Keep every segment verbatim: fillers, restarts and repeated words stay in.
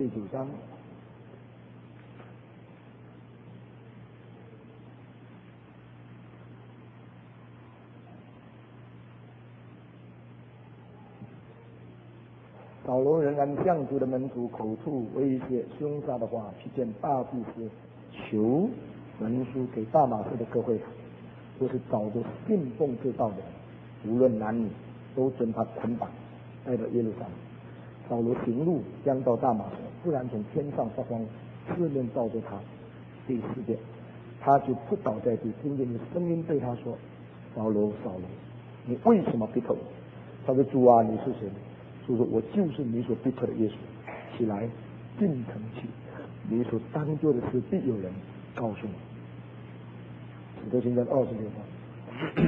第九章。扫罗仍然向主的门徒口出威胁凶杀的话，去见大祭司，求文书给大马士的各会堂，就是找着信奉这道的，无论男女，都准他捆绑，带到耶路撒冷。扫罗行路将到大马士，忽然从天上发光，四面照着他。第四节，他就扑倒在地，听见声音对他说：“扫罗，扫罗，你为什么逼迫我？”他说：“主啊，你是谁？”主说：“我就是你所逼迫的耶稣。起来，进城去，你所当做的事必有人告诉你。”使徒行传二十六章。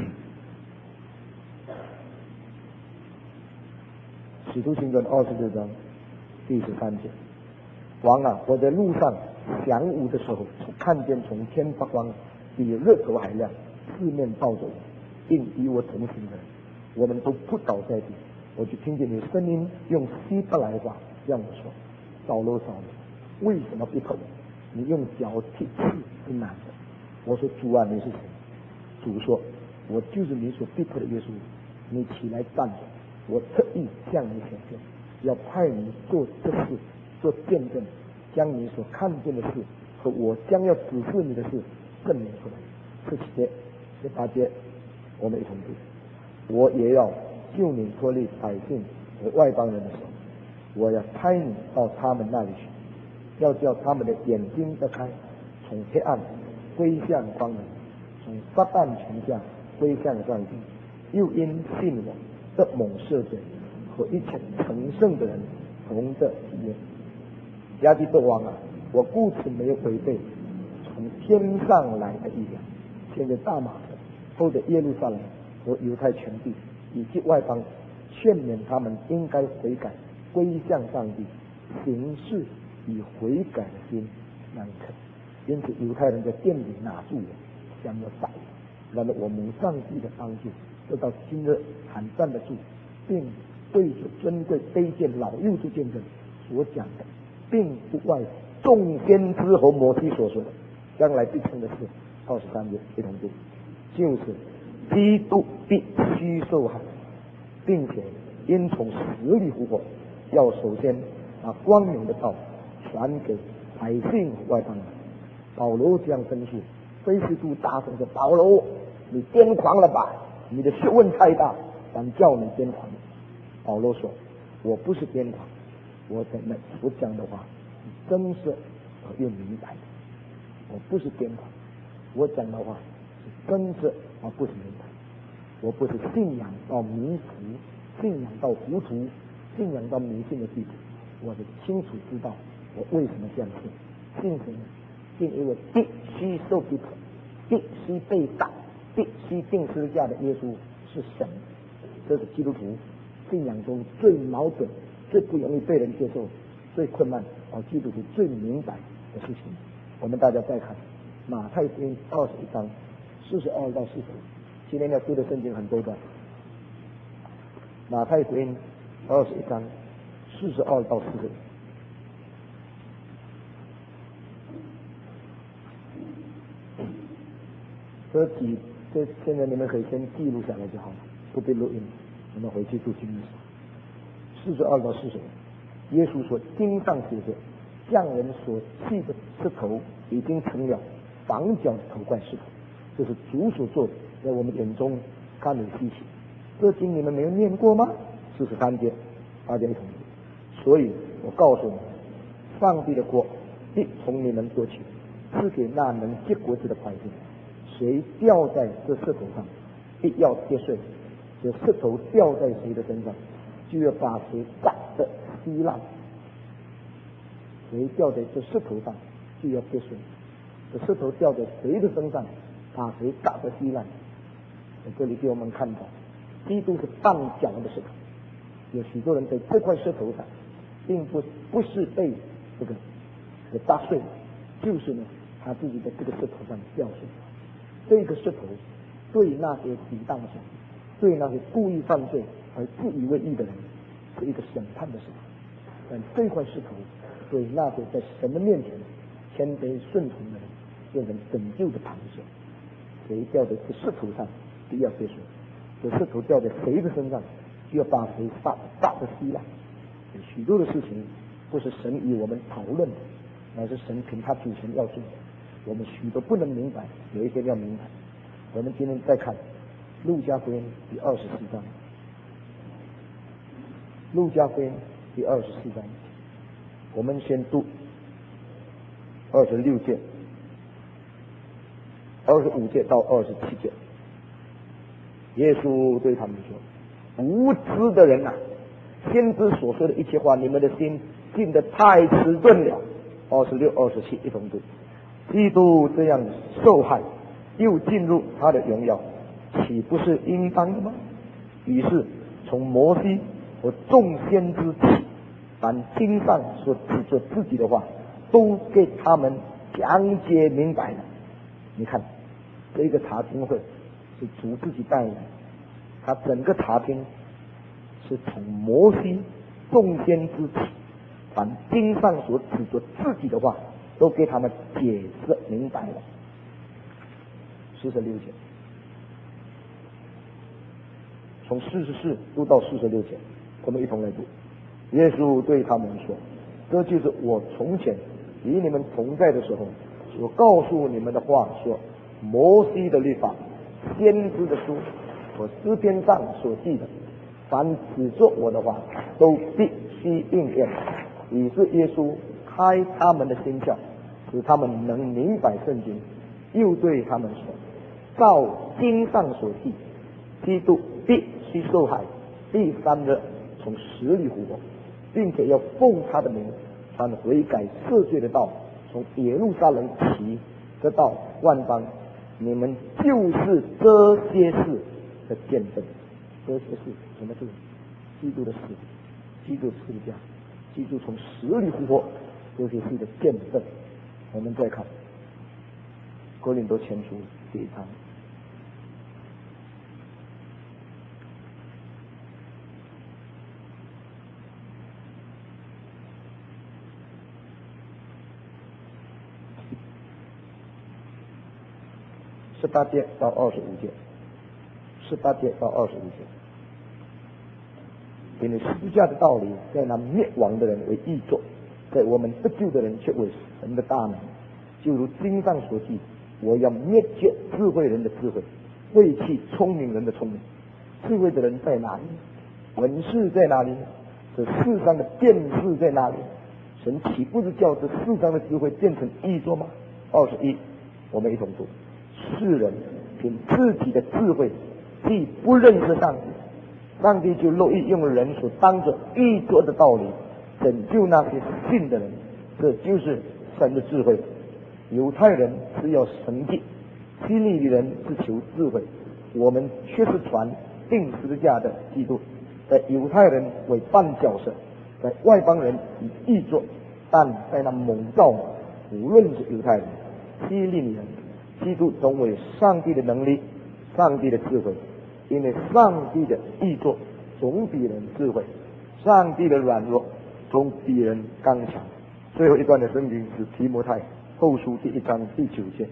使徒行传二十六章第十三节，王啊，我在路上晌午的时候，看见从天发光，比日头还亮，四面照着我，并与我同行的人，我们都扑倒在地。我就听见你的声音用希伯来话让我说：“扫罗，扫罗，为什么逼迫我？你用脚踢刺是难的。”我说：“主啊，你是谁？”主说：“我就是你所逼迫的耶稣。你起来站着，我特意向你显现，要派你做这事，做见证，将你所看见的事和我将要指示你的事证明出来。”十七节、十八节，我们一同读。我也要救你脱离百姓和外邦人的手，我要差你到他们那里去，要叫他们的眼睛得开，从黑暗归向光明，从撒旦权下归向上帝，又因信我得蒙赦罪，和一切成圣的人同得体验。亚基多王啊，我故此没有违背从天上来的意愿。现在大马士或者耶路撒冷和犹太全地以及外邦，劝勉他们应该悔改，归向上帝，行事以悔改的心难肯。因此犹太人在殿里拿住我，将要打我。然而我蒙上帝的帮助，直到今日还站得住，并对着尊贵卑贱老幼之见证所讲的，并不外众先知和摩西所说的将来必成的事。二十三节一同读，就是基督必须受害，并且因从死里复活，要首先把光明的道传给百姓外邦人。保罗这样分析，非斯都大声说：“保罗，你癫狂了吧？你的学问太大，敢叫你癫狂？”保罗说：“我不是癫狂，我的我讲的话是真实而又明白的。我不是癫狂，我讲的话是真实而不是明白。我不是信仰到迷糊，信仰到糊涂，信仰到迷信的地步。我是清楚知道我为什么这样信。信什么？信因为必须受逼迫，必须被打，必须定十字架的耶稣是神。这是基督徒信仰中最矛盾、最不容易被人接受、最困难，而基督徒最明白的事情。我们大家再看马太福音二十一章四十二到四十五，今天要读的圣经很多段。马太福音二十一章四十二到四十五。这几这现在你们可以先记录下来就好了，不必录音，我们回去读经的时候。四十二到四十五，耶稣说：“经上写着，匠人所砌的石头已经成了房角的头块石头，这是主所做的，在我们眼中看为稀奇。这经你们没有念过吗？”四十三节，大家一同读。所以我告诉你们，上帝的国必从你们夺取，赐给那能结果子的百姓。谁掉在这石头上，必要跌碎；这石头掉在谁的身上，就要把谁打得稀烂。谁掉在这石头上，就要跌碎；这石头掉在谁的身上，把谁打得稀烂。在这里给我们看到，基督是绊脚的石头。有许多人在这块石头上，并不不是被这个给打碎，就是呢他自己在这个石头上掉碎。这个石头对那些抵挡者，对那些故意犯罪而自以为义的人，是一个审判的石头。但这块石头所以那些在神的面前谦卑顺从的人，变成拯救的旁手。谁掉在这石头上，就要接受；这石头掉在谁的身上，就要把谁杀杀的稀烂。许多的事情不是神与我们讨论的，乃是神凭他主权要做的。我们许多不能明白，有一天要明白。我们今天再看路加福音第二十四章，路加福音第二十四章，我们先读二十六节、二十五节到二十七节。耶稣对他们说：“无知的人啊，先知所说的一切话，你们的心静得太迟钝了。”二十六、二十七一同读。基督这样受害，又进入他的荣耀，岂不是应当的吗？于是从摩西和众先知起，凡经上所指着自己的话，都给他们讲解明白了。你看，这个查经会是主自己带领，他整个查经是从摩西、众先知起，凡经上所指着自己的话，都给他们解释明白了。四十六节，从四十四读到四十六节，我们一同来读。耶稣对他们说：“这就是我从前与你们同在的时候所告诉你们的话，说摩西的律法、先知的书和诗篇上所记的，凡指着我的话，都必须应验。”于是耶稣开他们的心窍，使他们能明白圣经，又对他们说：“照经上所记，基督必须受害，第三日从死里复活，并且要奉他的名传悔改赦罪的道，从耶路撒冷起，这道万邦。你们就是这些事的见证。”这些事什么事？基督的死，基督十字架，基督从死里复活，这些事的见证。我们再看哥林多前书第一章。十八节到二十五节，十八节到二十五节。因为十字架的道理，在那灭亡的人为义作，在我们得救的人却为神的大能。就如经上所记：“我要灭绝智慧人的智慧，废弃聪明人的聪明。”智慧的人在哪里？文士在哪里？这世上的辩士在哪里？神岂不是叫这世上的智慧变成义作吗？二十一，我们一同读。世人凭自己的智慧，既不认识上帝，上帝就乐意用人所当作义作的道理拯救那些信的人。这就是神的智慧。犹太人是要神迹，希利尼人是求智慧，我们却是传钉十字架的基督。在犹太人为绊脚石，在外邦人以义作，但在那蒙召，无论是犹太人、希利尼人，基督总为上帝的能力、上帝的智慧。因为上帝的义作总比人智慧，上帝的软弱总比人刚强。最后一段的圣经是提摩太后书第一章第九节。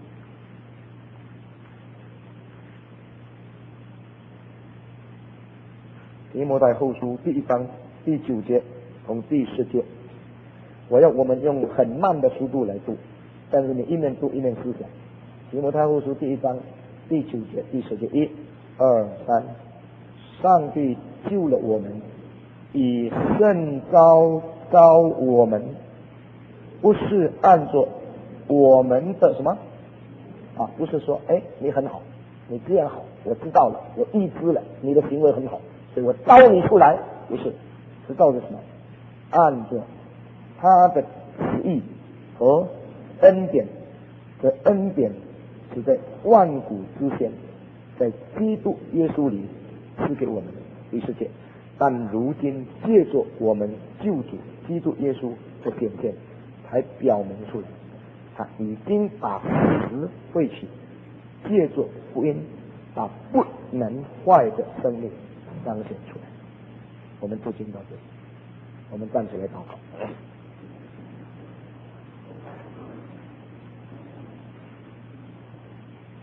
提摩太后书第一章第九节从第十节，我要我们用很慢的速度来读，但是你一面读一面思想。提摩太后书第一章第九节、第十节，一、二、三。上帝救了我们，以圣召召我们，不是按着我们的什么啊？不是说，哎，你很好，你这样好，我知道了，我预知了，你的行为很好，所以我招你出来。不是，是照着什么？按着他的旨意和恩典。这恩典是在万古之前，在基督耶稣里赐给我们的。第十节，但如今借着我们救主基督耶稣的显现，才表明出来，他已经把死废去，借着福音把不能坏的生命彰显出来。我们读经到这里，我们站起来祷告。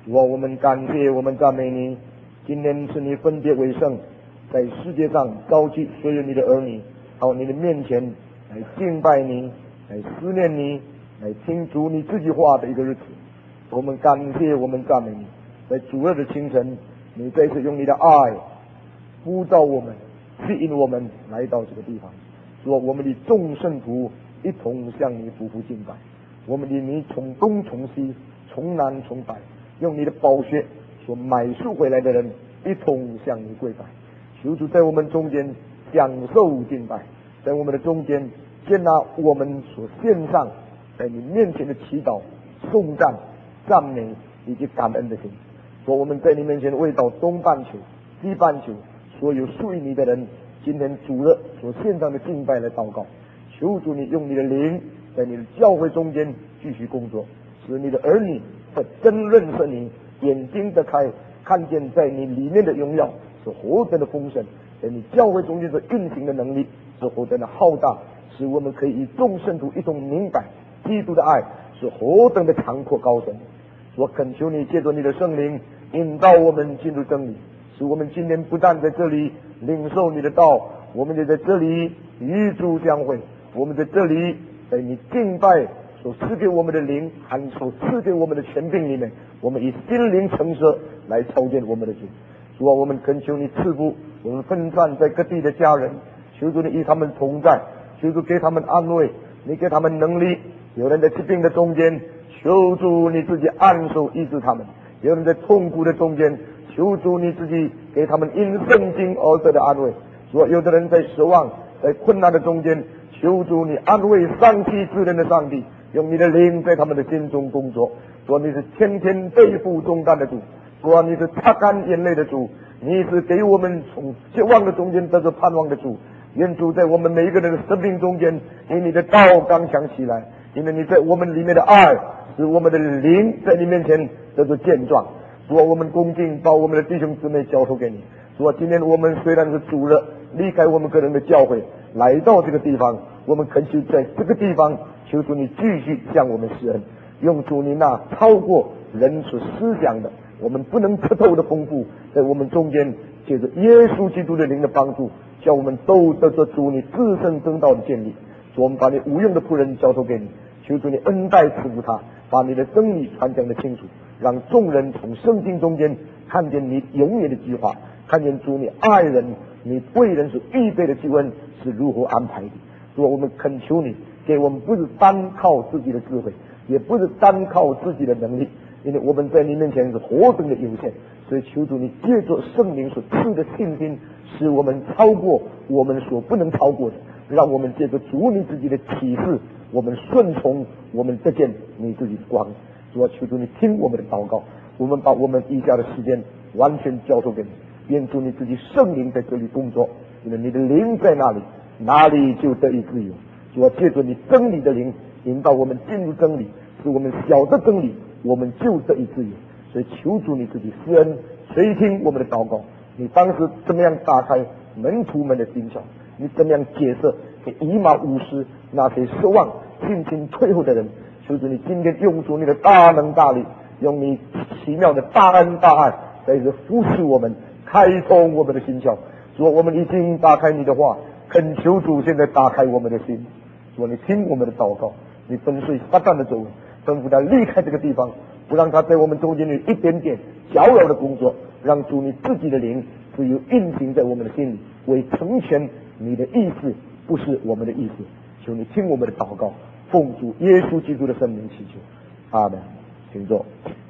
主啊，我们感谢，我们赞美你。今天是你分别为圣，在世界上召集所有你的儿女到你的面前来敬拜你，来思念你，来听主你自己话的一个日子。我们感谢，我们赞美你。在主日的清晨，你再次用你的爱呼召我们，吸引我们来到这个地方。主啊，我们的众圣徒一同向你匍匐敬拜。我们的你从东从西，从南从北，用你的宝血所买赎回来的人一同向你跪拜。求主在我们中间享受敬拜，在我们的中间接纳我们所献上在你面前的祈祷、颂赞、赞美以及感恩的心。说我们在你面前为到东半球、西半球所有属于你的人，今天主日所献上的敬拜来祷告。求主你用你的灵在你的教会中间继续工作，使你的儿女的真认识你，眼睛得开，看见在你里面的荣耀是何等的丰盛，在你教会中间的运行的能力是何等的浩大，使我们可以与众圣徒一同明白基督的爱是何等的长阔高深。我恳求你借着你的圣灵引导我们进入真理，使我们今天不但在这里领受你的道，我们也在这里与主相会。我们在这里在你敬拜所赐给我们的灵和所赐给我们的权柄里面，我们以心灵诚实来操见我们的主。主啊，我们恳求你赐福我们分散在各地的家人，求主你与他们同在，求主给他们安慰，你给他们能力。有人在疾病的中间，求主你自己按手医治他们；有人在痛苦的中间，求主你自己给他们因圣经而得的安慰。说有的人在失望、在困难的中间，求主你安慰丧气之人的上帝，用你的灵在他们的心中工作。说你是天天背负重担的主，说你是擦干眼泪的主，你是给我们从绝望的中间得着盼望的主。愿主在我们每一个人的生命中间，以你的道刚强起来，因为你在我们里面的爱使我们的灵在你面前得着健壮。主啊，我们恭敬把我们的弟兄姊妹交托给你。主啊，今天我们虽然是主日离开我们个人的教会来到这个地方，我们恳求在这个地方求主你继续向我们施恩，用主你那超过人所思想的我们不能吃透的丰富，在我们中间借着耶稣基督的灵的帮助，叫我们都得着主你自身真道的建立。主，我们把你无用的仆人交托给你，求主你恩待赐福他，把你的真理传讲的清楚，让众人从圣经中间看见你永远的计划，看见主你爱人，你为人所预备的救恩是如何安排的。主，我们恳求你给我们不是单靠自己的智慧，也不是单靠自己的能力，因为我们在你面前是何等的有限。所以求主你借着圣灵所赐的信心，使我们超过我们所不能超过的，让我们借着主你自己的启示，我们顺从，我们得见你自己的光。主啊，求主你听我们的祷告，我们把我们以下的时间完全交托给你，愿主你自己圣灵在这里工作，因为你的灵在那里，哪里就得以自由。主啊，借着你真理的灵引导我们进入真理，使我们晓得真理，我们就得以自由。所以求主你自己施恩，垂听我们的祷告。你当时怎么样打开门徒们的心窍？你怎么样解释给以马忤斯那些失望、信心退后的人？求主你今天用出你的大能大力，用你奇妙的大恩大爱，在这扶持我们，开通我们的心窍。主，我们已经打开你的话，恳求主现在打开我们的心。主，你听我们的祷告，你粉碎撒旦的咒，吩咐他离开这个地方，不让他在我们中间有一点点搅扰的工作，让主你自己的灵自由运行在我们的心里，为成全你的意思，不是我们的意思。求你听我们的祷告，奉主耶稣基督的圣名祈求，阿们。请坐。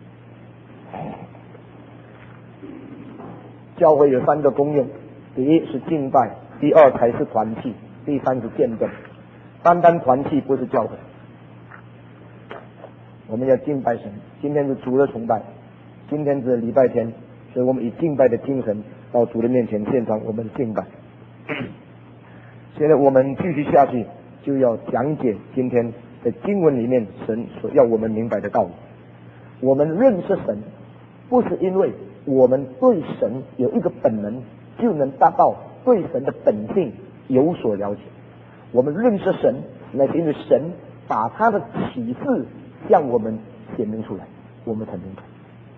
教会有三个功用，第一是敬拜，第二才是团契，第三是见证。单单团契不是教会，我们要敬拜神。今天是主日崇拜，今天是礼拜天，所以我们以敬拜的精神到主的面前献上我们的敬拜。现在我们继续下去，就要讲解今天在经文里面神所要我们明白的道理。我们认识神，不是因为我们对神有一个本能就能达到对神的本性有所了解。我们认识神，那是因为神把他的启示向我们显明出来，我们才明白。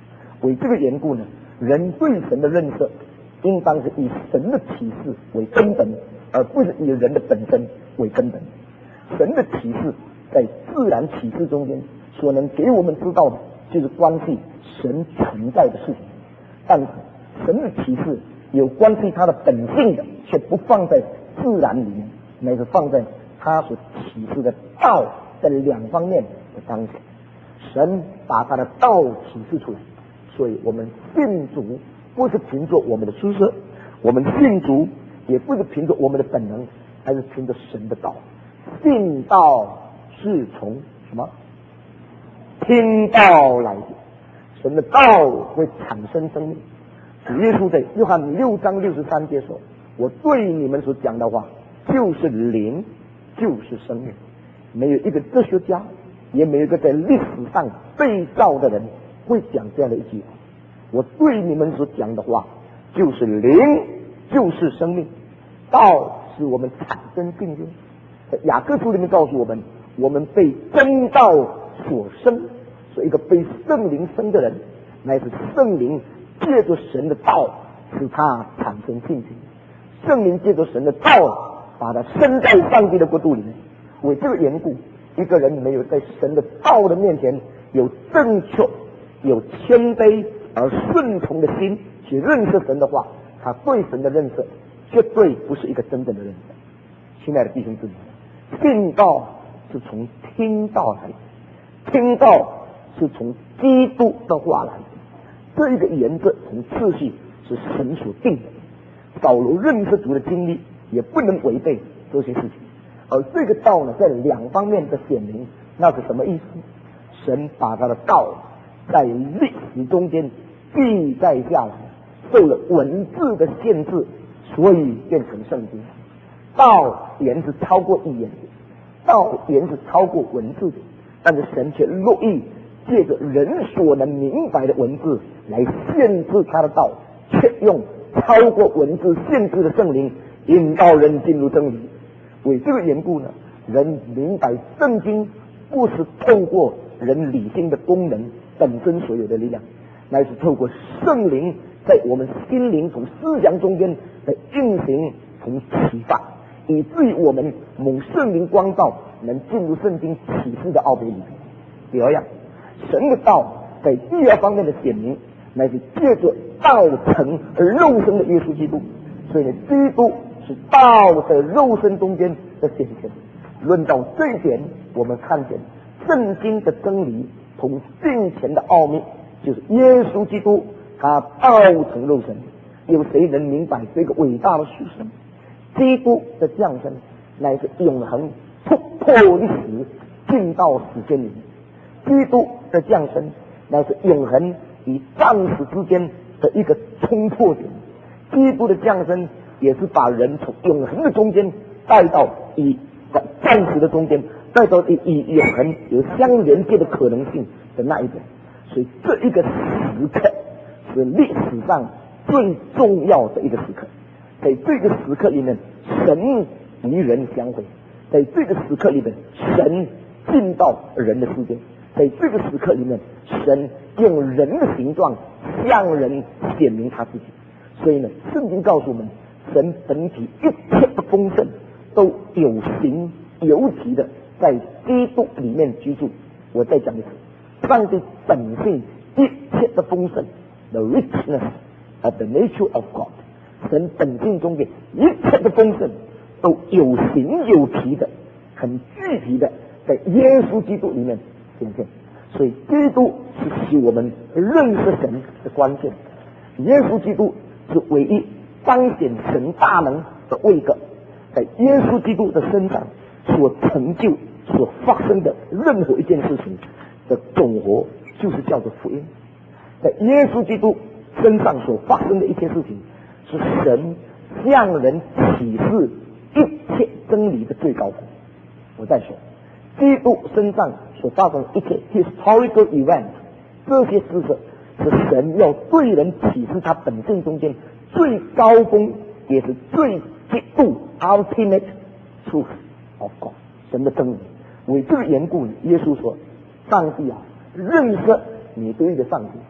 为这个缘故呢，人对神的认识应当是以神的启示为根本，而不是以人的本身为根本。神的启示在自然启示中间所能给我们知道的，就是关系神存在的事情。但是神的启示有关系他的本性的，却不放在自然里面，乃是放在他所启示的道的两方面的当中。神把他的道启示出来，所以我们信主不是凭着我们的知识，我们信主也不是凭着我们的本能，还是凭着神的道。信道是从什么？听道来的。神的道会产生生命。主耶稣在约翰六章六十三节说：“我对你们所讲的话，就是灵，就是生命。”没有一个哲学家，也没有一个在历史上被造的人会讲这样的一句话。我对你们所讲的话，就是灵，就是生命。道使我们产生信心。在雅各书里面告诉我们，我们被真道所生，所以一个被圣灵生的人，乃是圣灵借着神的道使他产生信心。圣灵借着神的道把他生在上帝的国度里面。为这个缘故，一个人没有在神的道的面前有正确、有谦卑而顺从的心去认识神的话，他对神的认识绝对不是一个真正的认识。亲爱的弟兄姊妹，信道是从听道来的，听道是从基督的话来的。这一个原则从次序是神所定的。保罗认识主的经历也不能违背这些事情。而这个道呢，在两方面的显明，那是什么意思？神把他的道在历史中间记载下来，受了文字的限制，所以变成圣经。道原是超过语言的，道原是超过文字的，但是神却乐意借着人所能明白的文字来限制他的道，却用超过文字限制的圣灵引导人进入真理。为这个缘故呢，人明白圣经不是透过人理性的功能本身所有的力量，乃是透过圣灵在我们心灵从思想中间的运行从启发，以至于我们蒙圣灵光照，能进入圣经启示的奥秘里面。第二样，神的道在第二方面的显明，乃是借着道成而肉身的耶稣基督。所以呢，基督是道在肉身中间的显现。论到这一点，我们看见圣经的真理同敬虔的奥秘，就是耶稣基督他道成肉身。有谁能明白这个伟大的事实？基督的降生乃是永恒突破历史，进到时间里面。基督的降生乃是永恒与暂时之间的一个冲破点。基督的降生也是把人从永恒的中间带到以暂时的中间，带到以以永恒有相连接的可能性的那一点。所以这一个时刻是历史上最重要的一个时刻。在这个时刻里面，神与人相会；在这个时刻里面，神进到人的世界；在这个时刻里面，神用人的形状向人显明他自己。所以呢，圣经告诉我们，神本体一切的丰盛都有形有体的在基督里面居住。我再讲一次，上帝本性一切的丰盛 ，the richness of the nature of God， 神本性中间一切的丰盛都有形有体的，很具体的在耶稣基督里面显现。所以基督是使我们认识神的关键，耶稣基督是唯一彰显神大能的位格。在耶稣基督的身上所成就所发生的任何一件事情的总和，就是叫做福音。在耶稣基督身上所发生的一切事情，是神向人启示一切真理的最高峰。我再说，基督身上所发生的一切 historical event， 这些事实是神要对人启示他本性中间最高峰，也是最极度 ultimate truth of God， 神的真理。为这个缘故，耶稣说：“上帝啊，认识你对的上帝，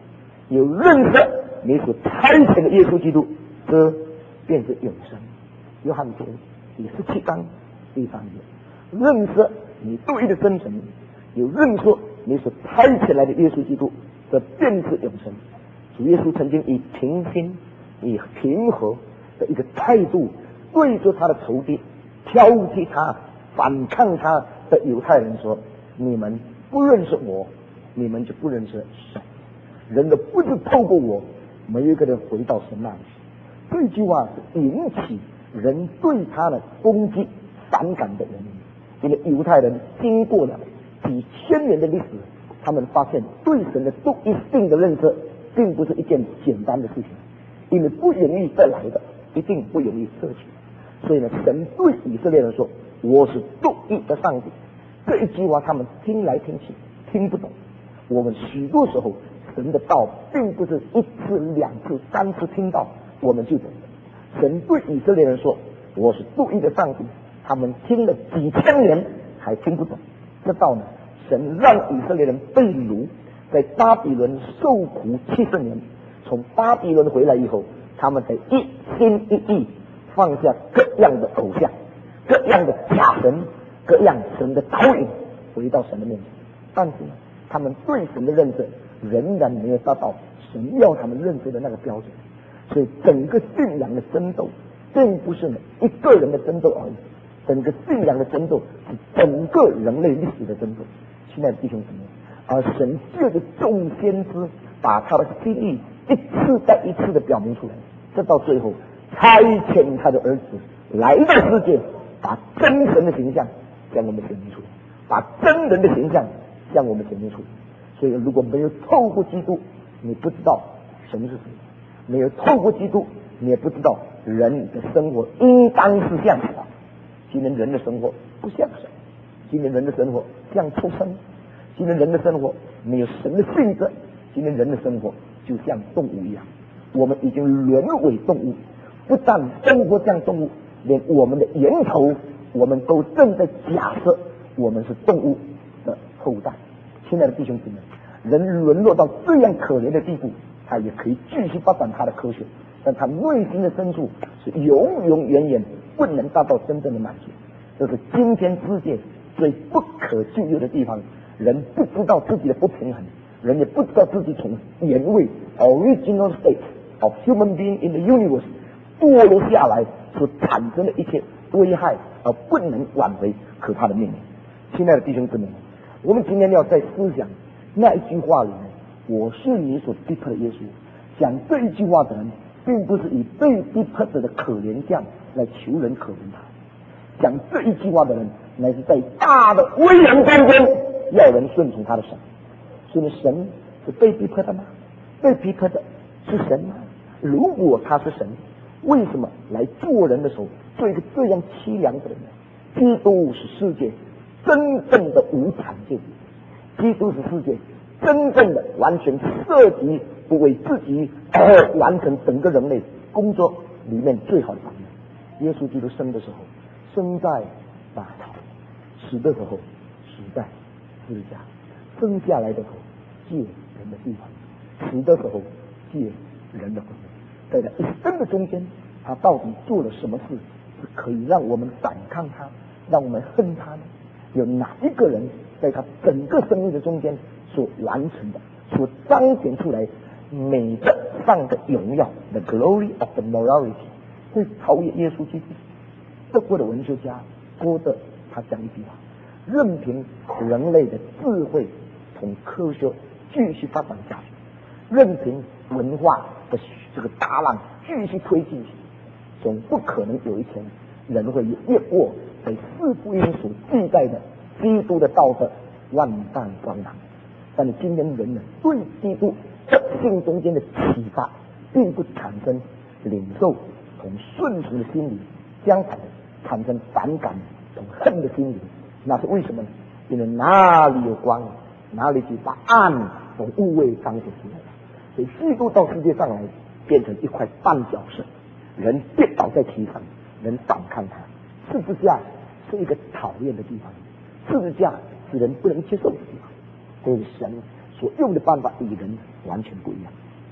有认识你所差遣的耶稣基督，这便是永生。约翰福音第十七章第三节，认识你独一的真神，有认识你所差遣来的耶稣基督，这便是永生。主耶稣曾经以平心、以平和的一个态度，对着他的仇敌、挑剔他、反抗他的犹太人说：“你们不认识我，你们就不认识神。人都不是透过我，没有一个人回到神那里。”这句话是引起人对他的攻击、反感的原因。因为犹太人经过了几千年的历史，他们发现对神的独一性的认识，并不是一件简单的事情，因为不容易得来的，一定不容易摄取。所以呢，神对以色列人说：“我是独一的上帝。”这一句话他们听来听去听不懂。我们许多时候神的道并不是一次、两次、三次听到我们就懂的。神对以色列人说：“我是独一的上帝。”他们听了几千年还听不懂。这道呢，神让以色列人被掳，在巴比伦受苦七十年，从巴比伦回来以后，他们才一心一意放下各样的偶像、各样的假神、各样神的导引，回到神的面前。但是呢，他们对神的认识仍然没有达到神要他们认识的那个标准。所以整个信仰的争斗，并不是一个人的争斗而已，整个信仰的争斗是整个人类历史的争斗。亲爱的弟兄姊妹，而神借着众先知把他的心意一次再一次的表明出来，这到最后差遣他的儿子来到世界，把真神的形象向我们显明出来，把真人的形象向我们显明出来。所以如果没有透过基督，你不知道神是谁；没有透过基督，你也不知道人的生活应当是像什么。今天人的生活不像神，今天人的生活像畜生，今天人的生活没有神的性质，今天人的生活就像动物一样。我们已经沦为动物，不但生活像动物，连我们的源头，我们都正在假设我们是动物的后代。亲爱的弟兄姊妹，人沦落到这样可怜的地步，他也可以继续发展他的科学，但他内心的深处是永永远远不能达到真正的满足。这是今天世界最不可救药的地方。人不知道自己的不平衡，人也不知道自己从原位 original state of human being in the universe 堕落下来所产生的一切危害，而不能挽回可怕的命运。亲爱的弟兄姊妹，我们今天要在思想那一句话里面，我是你所逼迫的耶稣。讲这一句话的人，并不是以被逼迫者的可怜相来求人可怜他，讲这一句话的人，乃是在大的威严当中要人顺从他的神。所以神是被逼迫的吗？被逼迫的是神吗？如果他是神，为什么来做人的时候做一个这样凄凉的人呢？基督是世界真正的无产阶级，基督是世界真正的完全涉及不为自己而完成整个人类工作里面最好的榜样。耶稣基督生的时候生在马槽，死的时候死在十字架，生下来的时候借人的地方，死的时候借人的魂。在他一生的中间，他到底做了什么事是可以让我们反抗他，让我们恨他呢？有哪一个人在他整个生命的中间所完成的，所彰显出来美德上的荣耀 the glory of the morality 会超越耶稣基督？德国的文学家歌德他讲一句话：任凭人类的智慧同科学继续发展下去，任凭文化的这个大浪继续推进去，总不可能有一天人会越过在四福音所记载的基督的道德万丈光芒。但是今天人呢，对基督德性中间的启发，并不产生领受同顺服的心理，相反产生反感同恨的心理。那是为什么呢？因为哪里有光，哪里就把暗同污秽彰显出来。所以基督到世界上来，变成一块绊脚石，人跌倒在其上，人反抗他。十字架是一个讨厌的地方，十字架是人不能接受的地方。所以神所用的办法与人完全不一样。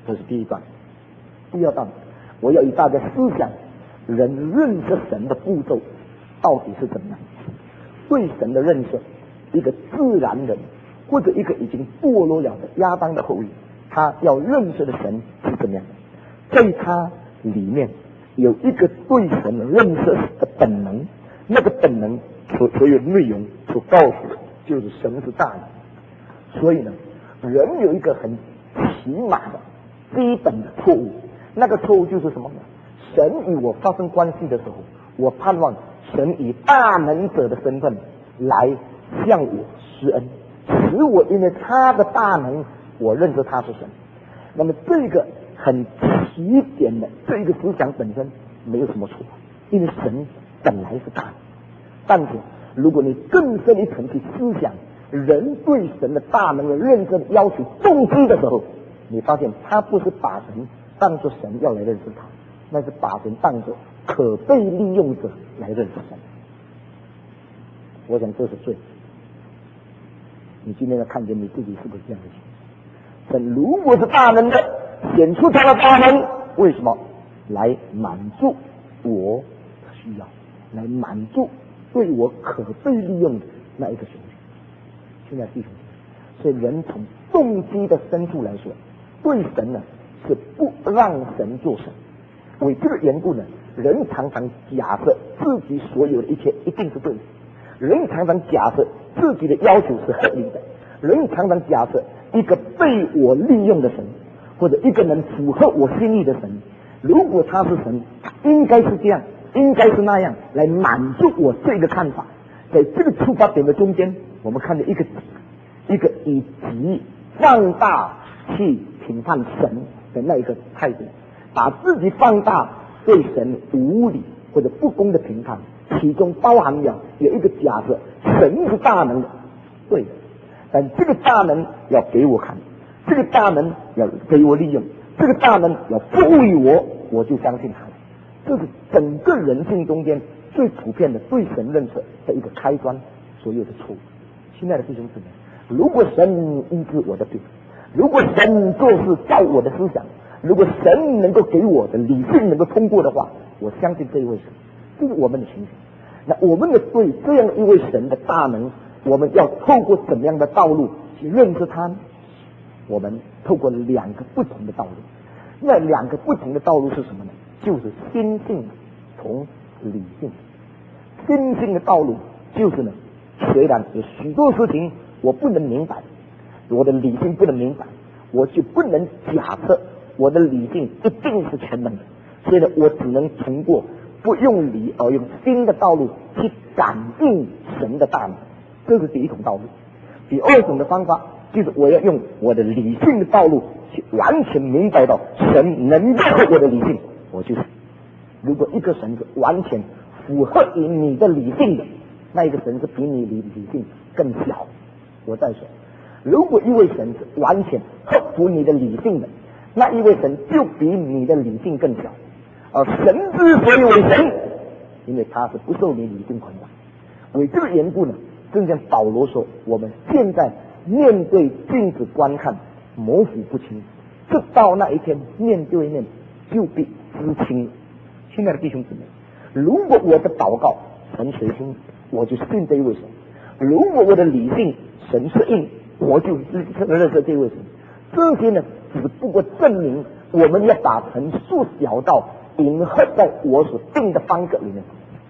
这是第一段。第二段，我要与大家思想人认识神的步骤到底是怎么样。对神的认识，一个自然人或者一个已经堕落了的亚当的后裔，他要认识的神是怎么样的？在他里面有一个对神认识的本能，那个本能所所有内容所告诉的就是神是大能。所以呢，人有一个很起码的基本的错误，那个错误就是什么呢？神与我发生关系的时候，我盼望神以大能者的身份来向我施恩，使我因为他的大能，我认识他是神。那么这个很起点的这个思想本身没有什么错，因为神本来是大能。但是如果你更深一层去思想人对神的大能的认识要求动机的时候，你发现他不是把神当作神要来认识他，那是把神当作可被利用者来认识神。我想这是罪。你今天要看见你自己是不是这样的情况？神如果是大能的，显出他的大能，为什么？来满足我的需要，来满足对我可被利用的那一个需求。现在弟兄，所以人从动机的深处来说，对神呢是不让神做神。为这个缘故呢，人常常假设自己所有的一切一定是对的，人常常假设自己的要求是合理的，人常常假设一个被我利用的神，或者一个能符合我心意的神，如果他是神，应该是这样，应该是那样，来满足我这个看法。在这个出发点的中间，我们看到一个一个以己放大去评判神的那一个态度，把自己放大对神无理或者不公的评判，其中包含了有一个假设神是大能的，对的，但这个大能要给我看，这个大能要给我利用，这个大能要赋予我，我就相信他。这是整个人性中间最普遍的对神认识的一个开端，所有的错误。亲爱的弟兄姊妹，如果神医治我的病，如果神做事照我的思想，如果神能够给我的理性能够通过的话，我相信这一位神，这是我们的情形。那我们的对这样一位神的大能，我们要透过怎么样的道路去认识他呢？我们透过两个不同的道路。那两个不同的道路是什么呢？就是心性同理性。心性的道路就是呢，虽然有许多事情我不能明白，我的理性不能明白，我就不能假设我的理性一定是全能的，所以呢，我只能通过不用理而用心的道路去感应神的大能，这是第一种道路。第二种的方法就是我要用我的理性的道路去完全明白到神能认可我的理性，我就是。如果一个神是完全符合于你的理性的，那一个神是比你理理性更小。我再说，如果一位神是完全合乎你的理性的，那一位神就比你的理性更小。而神之所以为神，因为他是不受你理性捆绑。为这个缘故呢，正像保罗说，我们现在面对镜子观看，模糊不清，直到那一天面对面就必知清。亲爱的弟兄姊妹，如果我的祷告神垂听，我就信这一位神；如果我的理性神是应，我就认识这位神。这些呢，只不过证明我们要把神缩小到迎合在我所定的方格里面。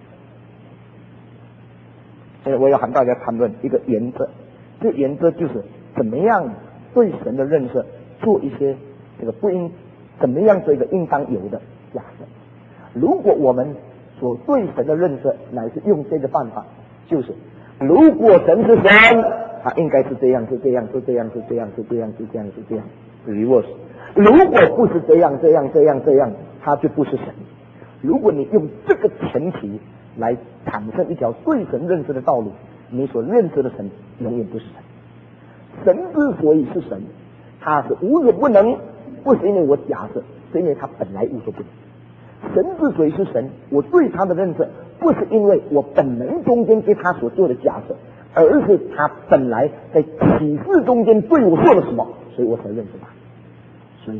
所以我要和大家谈论一个原则，这个原则就是怎么样对神的认识做一些这个不应，怎么样做一个应当有的假设。如果我们所对神的认识乃是用这个办法，就是如果神是神，他应该是这样是这样是这样是这样是这样是这样是这样 reverse。 如果不是这样这样这样这样，他就不是神。如果你用这个前提来产生一条对神认识的道路，你所认识的神永远不是神。神之所以是神，他是无所不能，不是因为我假设，是因为他本来无所不能。神之所以是神，我对他的认识不是因为我本能中间对他所做的假设，而是他本来在启示中间对我做了什么，所以我才认识他。所以呢，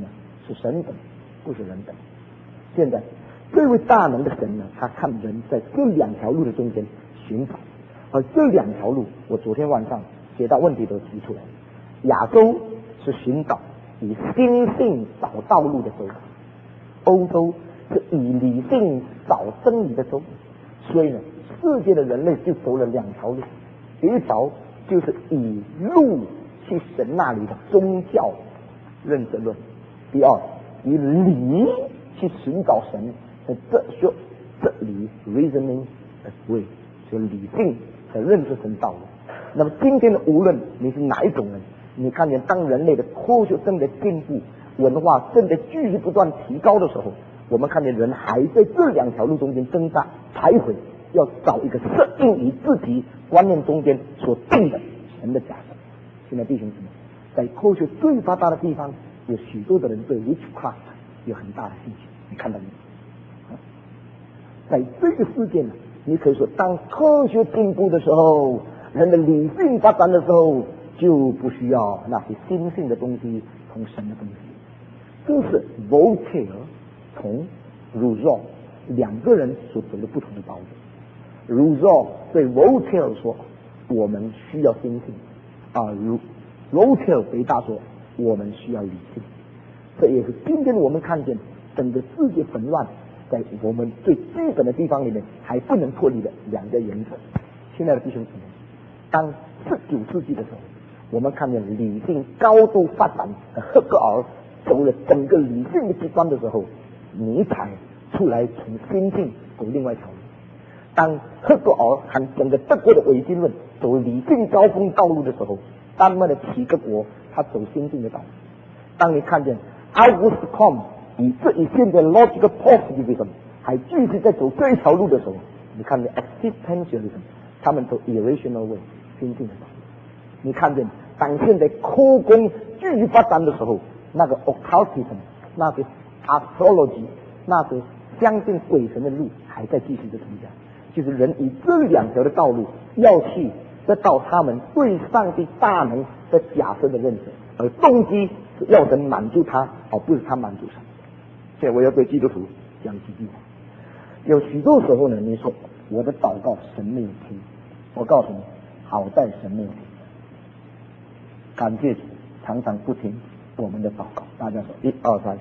是神等，不是人等。现在这位大能的神呢，他看人在这两条路的中间寻找，而这两条路，我昨天晚上写到问题都提出来。亚洲是寻找以心性找道路的州，欧洲是以理性找真理的州，所以呢，世界的人类就走了两条路，第一条就是以路去神那里的宗教认识论，第二以理去寻找神的哲学这里 reasoning way， 就理性的认识神道路。那么今天的无论你是哪一种人，你看见当人类的科学正在进步，文化正在继续不断提高的时候，我们看见人还在这两条路中间挣扎徘徊，要找一个适应于自己观念中间所定的神的假设。现在弟兄姊妹，在科学最发达的地方，有许多的人对 witchcraft 有很大的兴趣，你看到没有？在这个世界呢，你可以说当科学进步的时候，人的理性发展的时候，就不需要那些心性的东西同神的东西。这是 Voltaire 同 Rousseau 两个人所走的不同的道路。Rousseau 对 Voltaire 说，我们需要心性啊 ，Voltaire 回答说，我们需要理性。这也是今天我们看见整个世界纷乱，在我们最基本的地方里面还不能脱离的两个原则。现在的弟兄姊妹，当十九世纪的时候，我们看见理性高度发展的赫格尔走了整个理性的极端的时候，尼采出来从心性走另外一条路。当赫格尔和整个德国的唯心论走理性高峰道路的时候，丹麦的齐格国他走心性的道路。当你看见 August Comte 以这一现在 logical positivism 还继续在走这一条路的时候，你看见 existentialism 他们走 irrational way 心性的道路。你看见当现在科工继续发展的时候，那个 occultism 那些 astrology 那些相信鬼神的路还在继续的增加。就是人以这两条的道路要去得到他们对上帝大能的假设的认识，而动机是要神满足他，而不是他满足神。所以我要对基督徒讲几句话。有许多时候呢，你说我的祷告神没有听，我告诉你，好在神没有听。感谢主，常常不听我们的祷告。大家说一二三。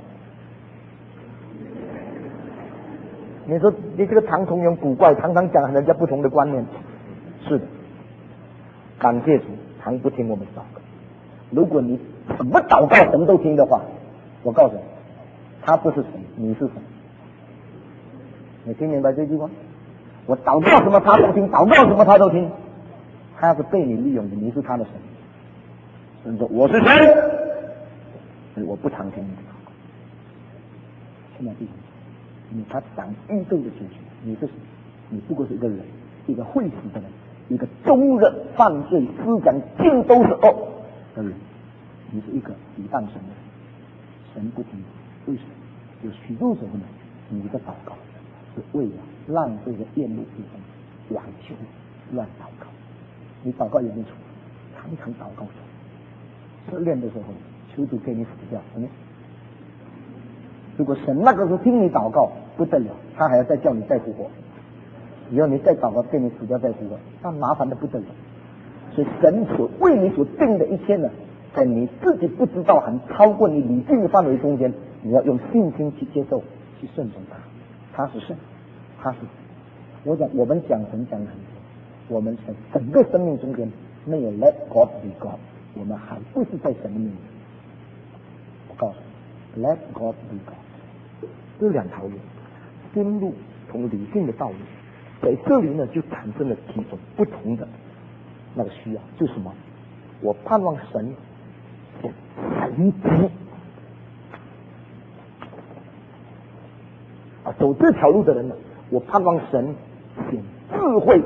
你说你这个唐崇勇古怪，常常讲人家不同的观念。是的，感谢主，常不听我们祷告。如果你什么祷告神都听的话，我告诉你，他不是神，你是神。你听明白这句话？我祷告什么他都听，祷告什么他都听，他是被你利用的，你是他的神。神说我是神，所以我不常听你的祷告。现在弟兄，你他讲宇宙的主权，你是谁？你不过是一个人，一个会死的人，一个终日犯罪思想尽都是恶的人。你是一个抵挡神的人，神不听。为什么？有许多时候呢，你的祷告是为了让这个厌恶之中挽救乱祷告。你祷告也没错，常常祷告错，失恋的时候求主给你死掉，嗯。如果神那个时候听你祷告不得了，他还要再叫你再复活，以后你再祷告给你死掉再复活，那麻烦的不得了。所以神所为你所定的一切呢，在你自己不知道很超过你理性的范围中间，你要用信心去接受，去顺从他。他是神，他是。我讲我们讲神讲很多，我们在整个生命中间没有 let God be God， 我们还不是在神的面前。我告诉你 ，let God be God。这两条路，心路同理性的道路，在这里呢就产生了几种不同的那个需要，就是什么？我盼望神显神迹啊，走这条路的人呢，我盼望神显智慧。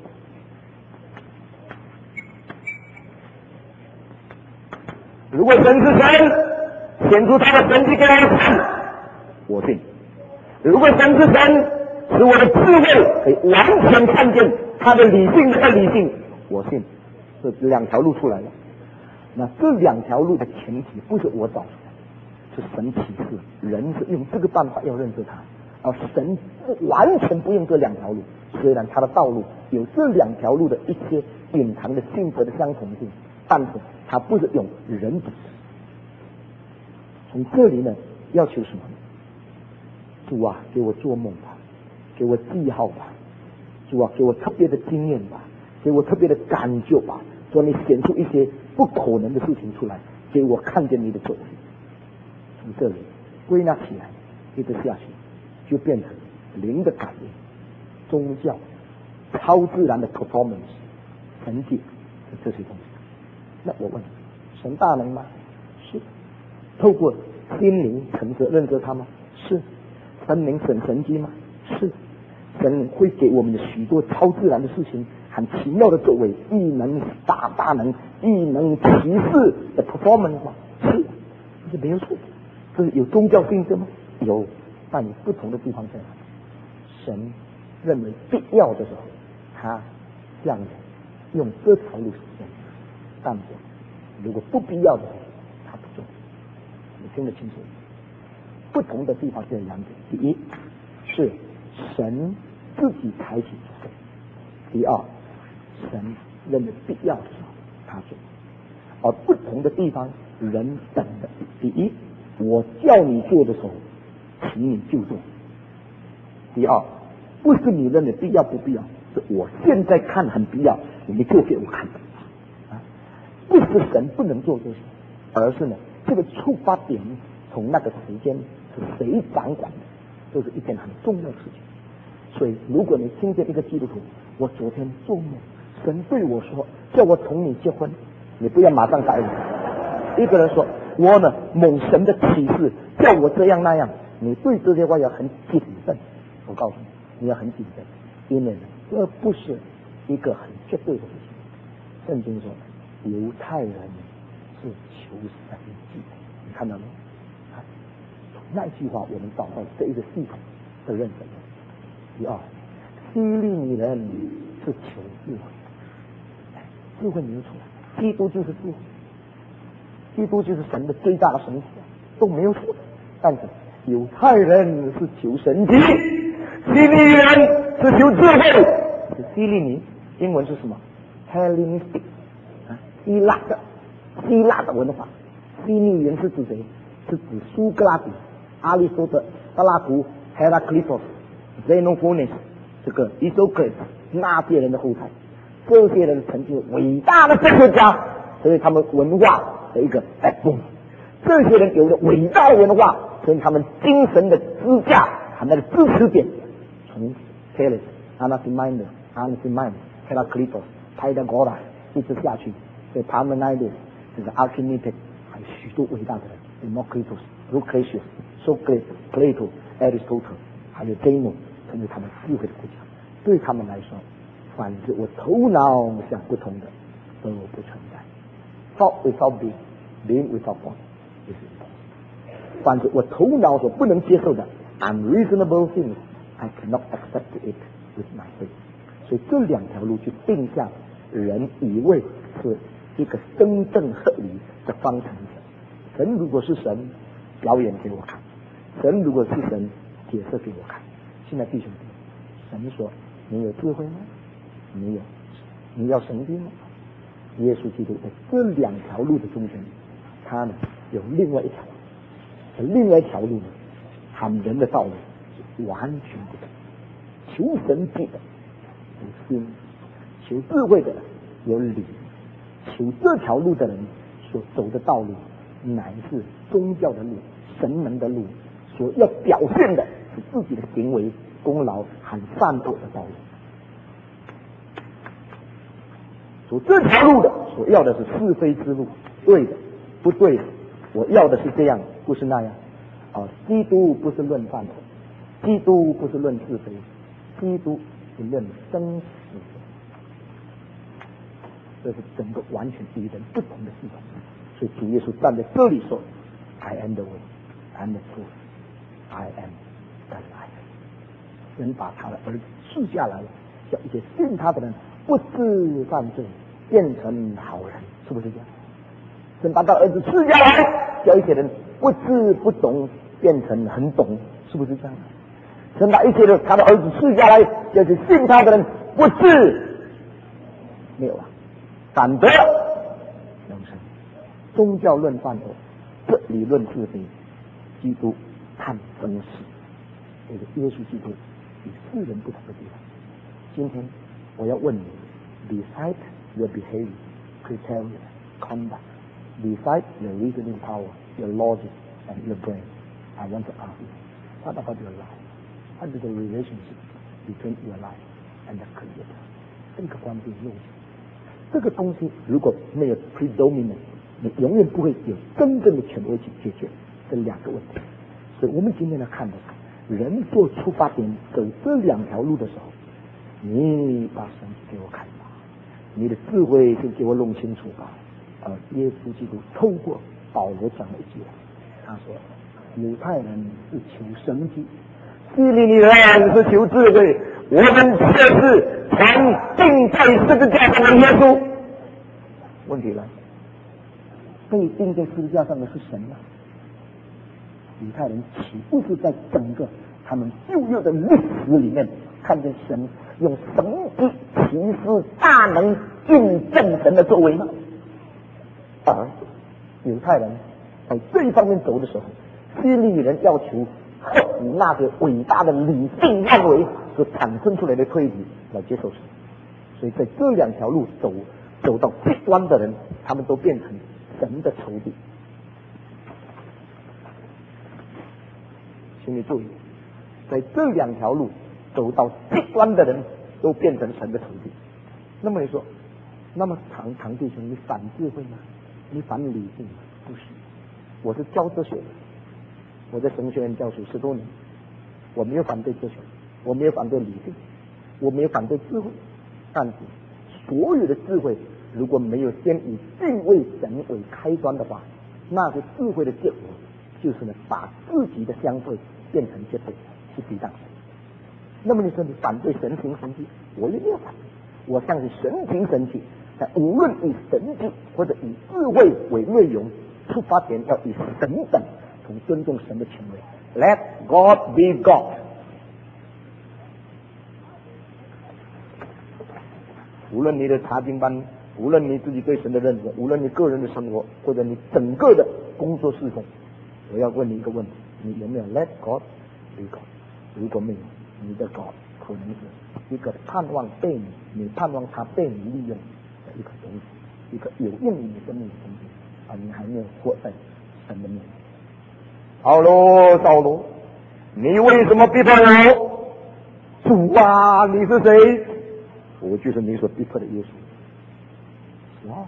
如果神是神，显出他的神迹给我看，我信。如果神是神，使我的智慧可以完全看见他的理性和理性，我信。这两条路出来了。那这两条路的前提不是我找出来， 是神启示，人是用这个办法要认识他。而神完全不用这两条路，虽然他的道路有这两条路的一些隐藏的性格的相同性，但是他不是用人本身。从这里呢，要求什么？主啊，给我做梦吧，给我记号吧，主啊，给我特别的经验吧，给我特别的感觉吧，说你显出一些不可能的事情出来，给我看见你的作为。从这里归纳起来，一直下去，就变成灵的感应、宗教、超自然的 performance、神迹这些东西。那我问，神大能吗？是。透过心灵诚实认识他吗？是。神灵神神迹吗？是。神会给我们的许多超自然的事情，很奇妙的作为，异能大大能、异能奇事的 performance 吗？是。这是没有错。这是有宗教性质吗？有。但你不同的地方在哪？神认为必要的时候，他这样的用这条路实现；但是如果不必要的时候，他不做。你听得清楚？不同的地方是两点：第一是神自己采取做；第二，神认为必要的时候他做。而不同的地方，人等的：第一，我叫你做的时候，请你就做；第二，不是你认为必要不必要，是我现在看很必要，你做给我看的。啊，不是神不能做这些，而是呢，这个出发点从那个时间是谁掌管的，这是一件很重要的事情。所以，如果你听见一个基督徒，我昨天做梦，神对我说叫我同你结婚，你不要马上答应。一个人说我呢，蒙神的启示叫我这样那样，你对这些话要很谨慎。我告诉你，你要很谨慎，因为这不是一个很绝对的事情。圣经说，犹太人是求神迹，你看到没有？从那句话我们找到这一个系统的认识。第二，希利尼人是求智慧，智慧没有错，基督就是智慧，基督就是神的最大的神奇，都没有错。但是犹太人是求神迹，希利尼人是求智慧。希利尼英文是什么 ？Hellenistic 啊，希腊的希腊的文化。希利尼人是指谁？是指苏格拉底、阿里斯多德、柏拉图、Heraclitus、Xenophon 这个 Isocrates 那些人的后代。这些人成就伟大的哲学家，所以他们文化的一个 backbone。这些人有了伟大的文化，所以他们精神的支架，他们的支持点，从 Thales、Anaximander、Anaximander、Heraclitus、Pythagoras 一直下去，所以 Parmenides 这个 Archimedes 还有许多伟大的人 ，Democritus、Lucretius、Socrates、Plato、Aristotle 还有 Zeno 成为他们智慧的国家。对他们来说，反正我头脑想不通的都不存在。Thought without being, being without thought is impossible. 反正我头脑所不能接受的 unreasonable things, I cannot accept it with my faith. 所以这两条路就定下人以为是一个真正合理的方程式。神如果是神，表演给我看；神如果是神，解释给我看。现在弟兄们，神说你有智慧吗？没有。你要神经吗？耶稣基督在这两条路的中间，他呢有另外一条，另外一条路呢，和人的道路是完全不同。求神迹的有心，求智慧的有理，求这条路的人所走的道路，乃是宗教的路、神能的路，所要表现的是自己的行为、功劳和善恶的道路。走这条路的所要的是是非之路，对的，不对的，我要的是这样，不是那样。啊，基督不是论犯的，基督不是论是非，基督是论生死。这是整个完全与人不同的系统。所以主耶稣站在这里说 ：“I am the way, I am the truth, I am the life。”人把他的儿子赐下来了，叫一些信他的人不致犯罪，变成好人，是不是这样？神把他儿子赐下来，叫一些人不知不懂变成很懂，是不是这样？神把一切的他的儿子赐下来，就是信他的人不知没有了，反得永生。宗教论犯恶，这理论是非，基督看真实，这个耶稣基督与世人不同的地方。今天我要问你 ，beside your behavior, criteria, conduct, beside your reasoning power, your logic, and your brain, I want to ask you, what about your life? What is the relationship between your life and the Creator? 这个关系用这个东西如果没有 predominant， 你永远不会有真正的权威去解决这两个问题。所以我们今天来看的是，人做出发点走这两条路的时候，你把神给我看吧，你的智慧就给我弄清楚吧。而耶稣基督透过保罗讲了一句话，他说：“犹太人是求神迹，希利尼人是求智慧，我们却是传钉在十字架上的耶稣。”问题来，被钉在十字架上的是神啊！犹太人岂不是在整个他们旧约的历史里面看见神用神迹奇事大能印证神的作为吗？而犹太人在这一方面走的时候，希利尼人要求以那个伟大的理性认为所产生出来的推理来接受神，所以在这两条路走走到极端的人，他们都变成神的仇敌。请你注意，在这两条路走到极端的人都变成神的仇敌。那么你说，那么唐唐弟兄，你反智慧吗？你反理性吗？不是，我是教哲学的，我在神学院教书十多年，我没有反对哲学，我没有反对理性，我没有反对智慧，但是所有的智慧如果没有先以敬畏神为开端的话，那个智慧的结果就是呢，把自己的相对变成绝对，去抵挡神。那么你说你反对神行神迹，我也没有反对，我相信神行神迹，但无论以神迹或者以智慧为内容，出发点要以神等，从尊重神的权威。Let God be God。无论你的查经班，无论你自己对神的认识，无论你个人的生活，或者你整个的工作事奉，我要问你一个问题：你有没有 Let God be God？ 如果没有，你的 God 可能是一个盼望被你，你盼望他被你利用的一个东西，一个有用于你生命的东西，而你还没有活在神的面前。好喽，扫罗，你为什么逼迫我？主啊，你是谁？我就是你所逼迫的耶稣。Wrong.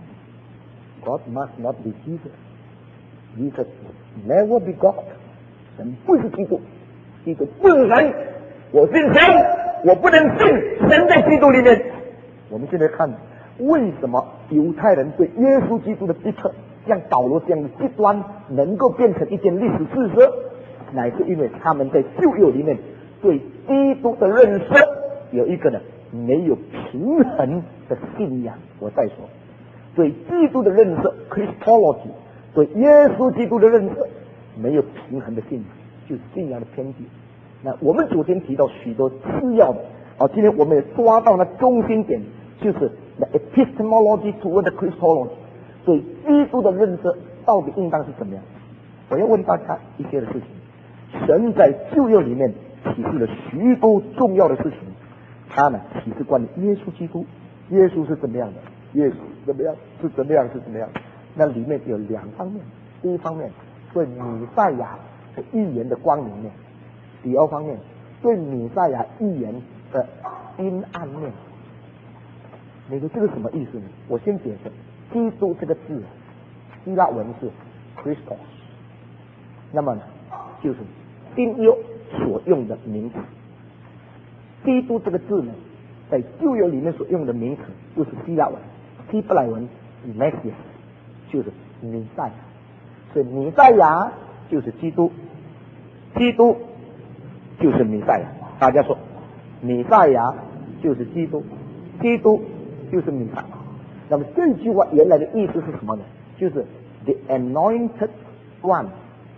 God must not be Jesus. Jesus will never be God. 神不是基督，基督不是神。我信神，我不能信神在基督里面。我们现在看，为什么犹太人对耶稣基督的逼迫，像保罗这样的极端，能够变成一件历史事实，乃是因为他们在旧约里面对基督的认识有一个呢没有平衡的信仰。我再说，对基督的认识 Christology， 对耶稣基督的认识没有平衡的信仰，就是信仰的偏激。那我们昨天提到许多次要的，哦，今天我们也抓到那中心点，就是 the epistemology toward the Christology， 对基督的认识到底应当是怎么样？我要问大家一些的事情。神在旧约里面启示了许多重要的事情，他呢启示关于耶稣基督，耶稣是怎么样的，耶稣怎么样是怎么样是怎么样。那里面有两方面，第一方面对弥赛亚的预言的光明面，第二方面对弥赛亚预言的阴暗面。你说这个什么意思呢？我先解释，基督这个字希腊文是 Christos， 那么呢就是新约所用的名词。基督这个字呢，在旧约里面所用的名词就是希腊文，希伯来文 Messias， 就是弥赛亚，所以弥赛亚就是基督，基督就是弥赛亚。大家说，弥赛亚就是基督，基督就是弥赛亚。那么这句话原来的意思是什么呢？就是 the anointed one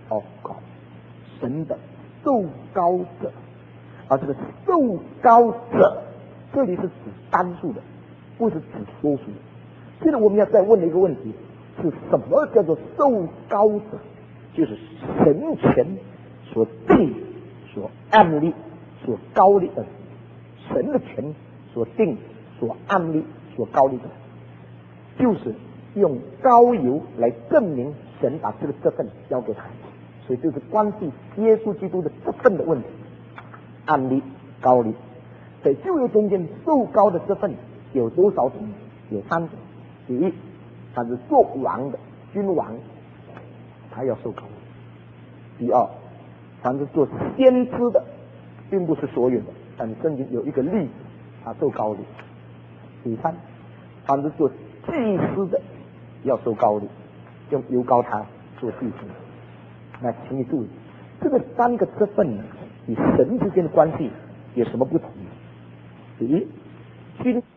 of God， 神的受膏者。而这个受膏者，这里是指单数的，不是指多数的。现在我们要再问的一个问题是什么叫做受膏者？就是神权所定、所按立、所高立的，神的权所定、所按立、所高立的，就是用膏油来证明神把这个职分交给他，所以就是关系耶稣基督的职分的问题。按立、高立，在旧约中间受膏的职分有多少种？有三种。第一，他是做王的君王，他要受膏。第二，凡是做先知的，并不是所有的，但是圣经有一个例子，他受膏的。第三，凡是做祭司的，要受膏的，用油膏他做祭司。那请你注意，这个三个职分呢，与神之间的关系有什么不同呢？第一，君